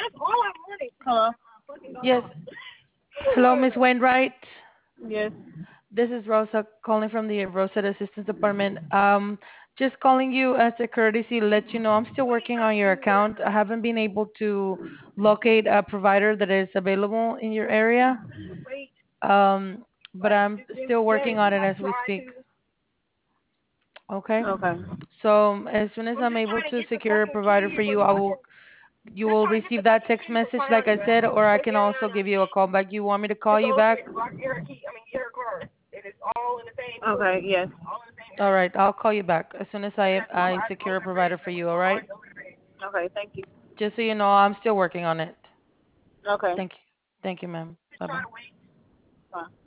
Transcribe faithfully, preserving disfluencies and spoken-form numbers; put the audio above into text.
Hello. Yes. Hello, Miss Wainwright. Yes. This is Rosa calling from the Rosetta Assistance Department. Um, just calling you as a courtesy to let you know I'm still working on your account. I haven't been able to locate a provider that is available in your area. Um, but I'm still working on it as we speak. Okay. Okay. So as soon as I'm able to secure a provider for you, I will you will receive that text message like I said, or I can also give you a call back. You want me to call you back? Okay. Yes. All right, I'll call you back as soon as I I secure a provider for you, all right? Okay. Thank you. Just so you know, I'm still working on it. Okay. Thank you. Thank you, ma'am. Bye-bye. Bye.